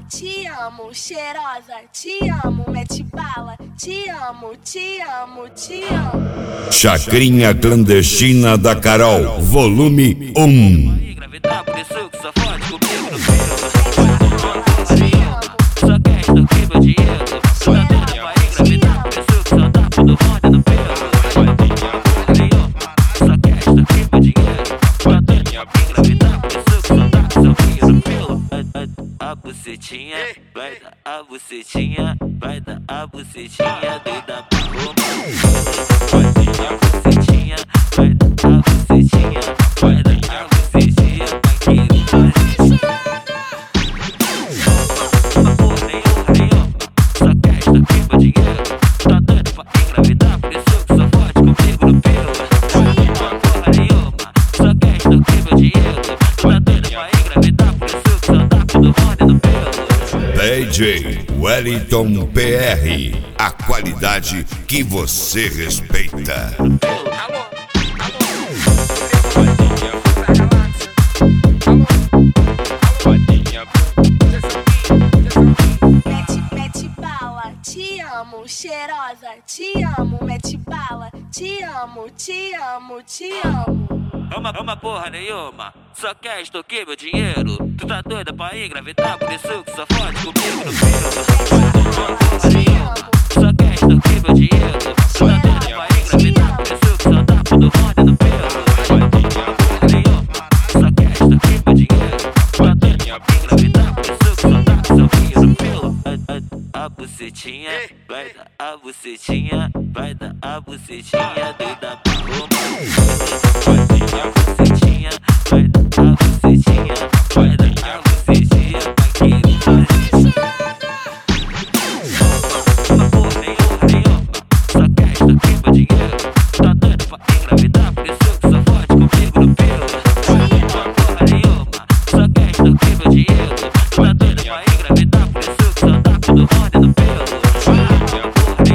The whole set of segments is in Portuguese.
te amo, cheirosa, te amo, mete bala, te amo, te amo, te amo. Chacrinha clandestina da Carol, volume 1. A bucetinha, vai dar a bucetinha, vai dar a bucetinha doida pra comer. Vai dar a bucetinha, vai dar a bucetinha, vai dar a bucetinha pra querer fazer. Porra nenhuma, só quer estar aqui por dinheiro. Tá doido pra engravidar, por isso que só fode comigo no pelo. Porra nenhuma, só quer estar aqui por dinheiro. Tá doido pra engravidar, por isso que só tá tudo roda no pelo. DJ Wellington PR, a qualidade que você respeita. Mete bala, te amo, cheirosa, te amo, mete bala, te amo, te amo, te amo. Uma porra nenhuma, só quer extorquir meu dinheiro. Tu tá doida pra engravidar, por isso que só fode comigo no pelo. Só quer extorquir meu dinheiro. Tu tá doida pra engravidar, por isso que só tá tudo roda no pelo. Só quer extorquir meu dinheiro. Tu tá doida pra engravidar, por isso que só tá sorrindo no pelo. A bucetinha, vai dar a bucetinha, vai dar a bucetinha doida pra comer.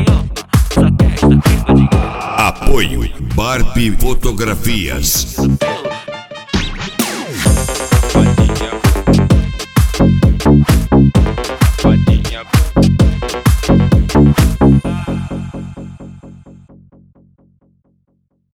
Apoio Barbie Fotografias.